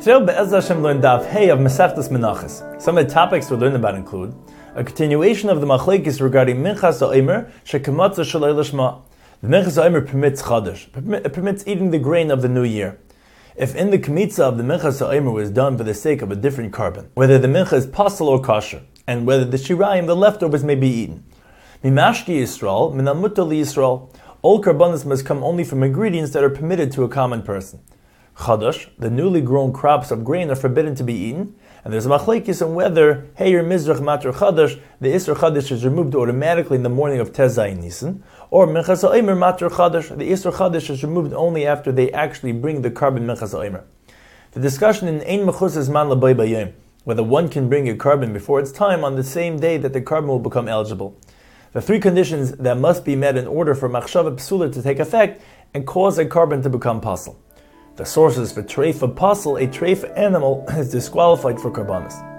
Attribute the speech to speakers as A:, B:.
A: Today, Be'ez Hashem learn Daf Hey of Masechtas Menachos. Some of the topics we'll learn about include a continuation of the machlekes regarding Minchas Ha'omer Shekamatza Shalei Lishma. The Minchas Ha'omer permits Chadash. It permits eating the grain of the new year. If in the Kmitza of the Minchas Ha'omer was done for the sake of a different carbon, whether the Mincha is pasul or kosher, and whether the Shirayim, the leftovers, may be eaten. Mimashki Yisrael, Minal Mutar Yisrael. All karbanos must come only from ingredients that are permitted to a common person. Chadash, the newly grown crops of grain, are forbidden to be eaten, and there's a machlekes on whether Heyer Mizrach Matur Chadash, the Isser Chadash is removed automatically in the morning of Tez Zayin Nisan, or Minchas Ha'omer Matur Chadash, the Isser Chadash is removed only after they actually bring the carbon Minchas Ha'omer. The discussion in Ein Mechusas Man L'Bay Bayom, whether one can bring a carbon before its time on the same day that the carbon will become eligible. The three conditions that must be met in order for Machshava Psula to take effect and cause a carbon to become pasul. The sources for treif of pasul, a treif animal, is disqualified for karbanos.